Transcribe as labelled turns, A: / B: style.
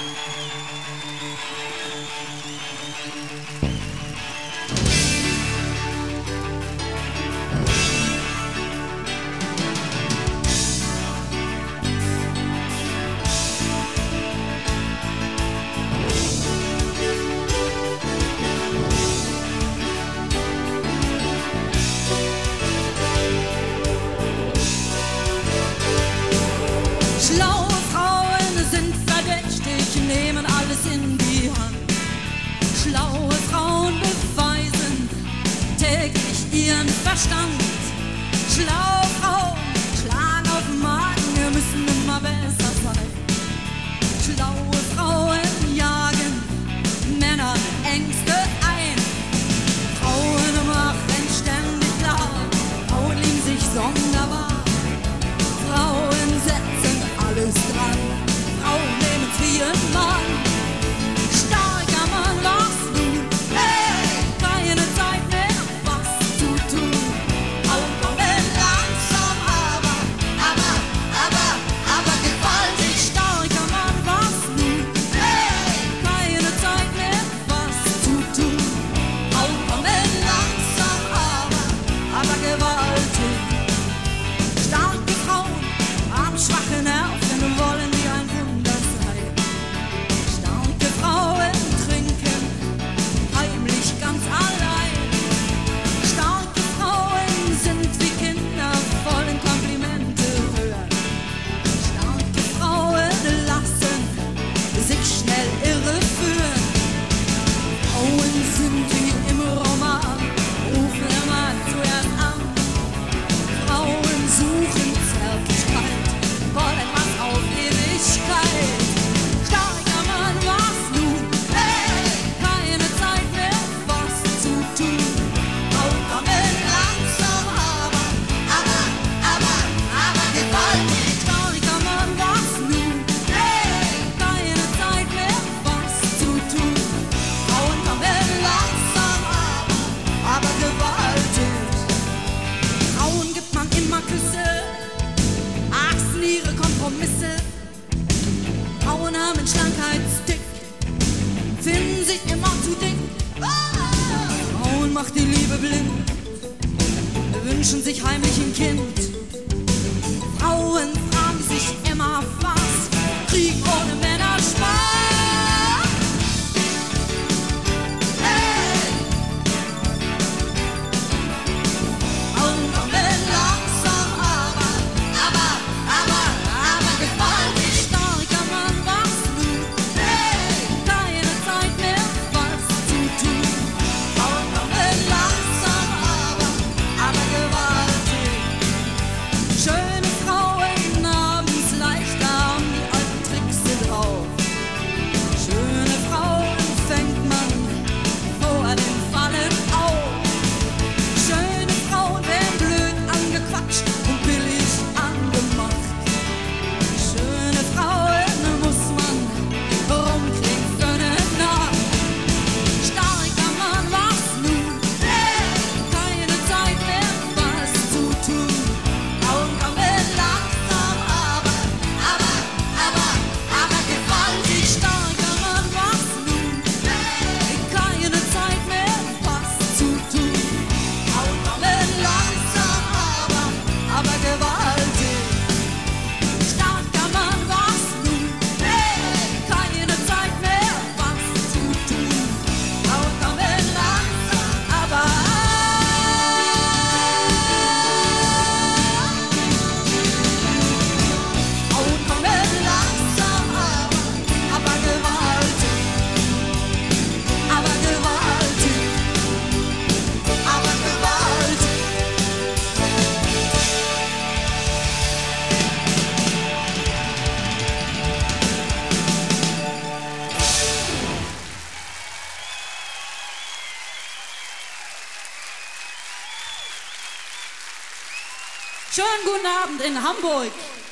A: Nehmen alles in die Hand. Schlaue Frauen beweisen täglich ihren Verstand. Schlaue Frauen schlagen auf den Magen, wir müssen immer besser sein. Schlaue Frauen jagen Männern Ängste ein. Frauen machen ständig klar, Frauen lieben sich sonderbar. Frauen setzen alles dran. Frauen nehmen für ihren Mann. Starker Mann, was nun? Hey! Keine Zeit mehr, was zu tun. Frauen kommen langsam, aber gewaltig. Starker Mann, was nun? Hey! Keine Zeit mehr, was zu tun. Frauen kommen langsam, aber gewaltig. Starke Frauen haben schwache Nerven und wollen wie ein Wunder sein. Starke Frauen trinken heimlich ganz allein. Starke Frauen sind wie Kinder, wollen Komplimente hören. Starke Frauen lassen sich schnell irreführen. Frauen sind wie im Roman, rufen immer zuerst an. Frauen suchen Zärtlichkeit, wollen was auf Ewigkeit. Starker Mann, was nun? Hey! Keine Zeit mehr, was zu tun. Frauen kommen langsam, aber gewaltig. Starker Mann, was nun? Hey! Keine Zeit mehr, was zu tun. Frauen kommen langsam, aber gewaltig. Frauen gibt man immer Küsse, achten ihre Kompromisse. Frauen haben Schlankheitstick, finden sich immer zu dick. Frauen macht die Liebe blind, wünschen sich heimlich ein Kind. Frauen fragen sich immer was, Krieg ohne Männer Spaß. Hey! Frauen kommen langsam, aber gewaltig. Starker Mann, was nun? Hey! Keine Zeit mehr, was zu tun. Frauen kommen langsam, aber gewaltig. Schöne Frauen haben's leichter, haben die alten Tricks drauf. Schöne Frauen fängt man vor dem Fallen auf. Schöne Frauen werden blöd angequatscht und billig angemacht. Schöne Frauen muss man rumkriegen für ne Nacht. Starker Mann, was nun? Hey! Keine Zeit mehr, was zu tun. Frauen kommen langsam, aber gewaltig. Starker Mann, was nun? Hey! Keine Zeit mehr, was zu tun. Frauen kommen langsam, aber gewaltig. Starker Mann, was nun? Hey! Keine Zeit mehr, was zu tun. Frauen kommen langsam, aber Frauen kommen langsam, aber gewaltig. Aber gewaltig. Aber gewaltig. Schönen guten Abend in Hamburg.